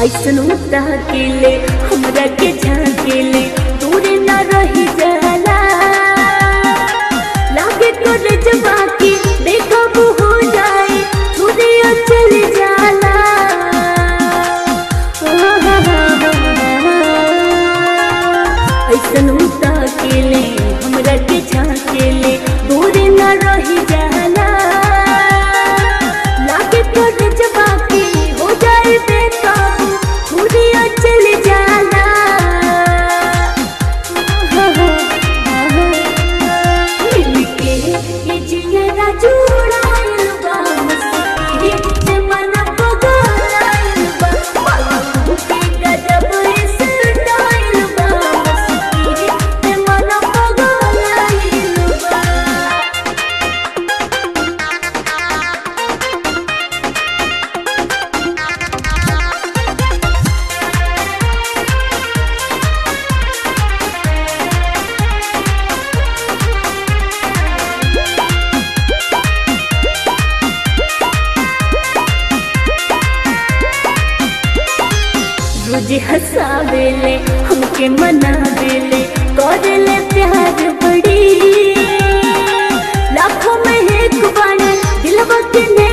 ऐसन ताकेले हमरा के झाकेले दूर न रही जाला लागे तोरे जवा की देखब हो जाए छुरिया चल जाला ऐसन ताकेले हमरा के झाकेले दूर न रही जाला लागे तोरे जवा की हो जाए बेकाबू छुरिया चल जाला मिलके ये जियरा जुड़ाइल बा मस्ती से मन पगलाइल बा बाबू के गजब स्टाइल बा मस्ती से मन पगलाइल बा। रोज हंसावेले हमके मनावेले करेले प्यार बड़ी लाखों में एक बार दिलवा के